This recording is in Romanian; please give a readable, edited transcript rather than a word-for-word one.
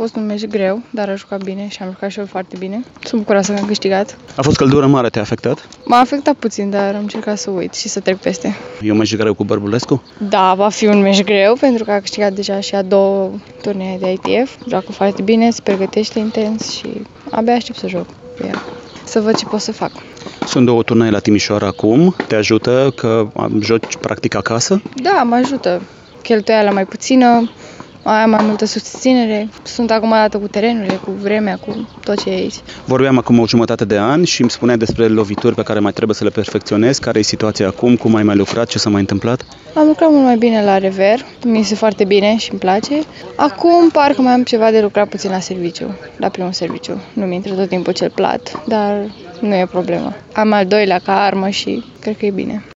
fost un meci greu, dar a jucat bine și am jucat și eu foarte bine. Sunt bucuroasă că am câștigat. A fost căldură mare, te-a afectat? M-a afectat puțin, dar am încercat să uit și să trec peste. E un meci greu cu Bărbulescu? Da, va fi un meci greu pentru că a câștigat deja și a 2 turnee de ITF. Joacă foarte bine, se pregătește intens și abia aștept să joc cu el. Să văd ce pot să fac. Sunt 2 turnee la Timișoara acum. Te ajută că joci practic acasă? Da, mă ajută. Cheltuiala mai puțină, am mai multă susținere. Sunt acomodată cu terenurile, cu vremea, cu tot ce e aici. Vorbeam acum o jumătate de an și îmi spuneai despre lovituri pe care mai trebuie să le perfecționezi. Care e situația acum? Cum ai mai lucrat? Ce s-a mai întâmplat? Am lucrat mult mai bine la rever, mi este foarte bine și îmi place. Acum parcă mai am ceva de lucrat puțin la serviciu, la primul serviciu. Nu mi intră tot timpul cel plat, dar nu e problemă. Am al doilea ca armă și cred că e bine.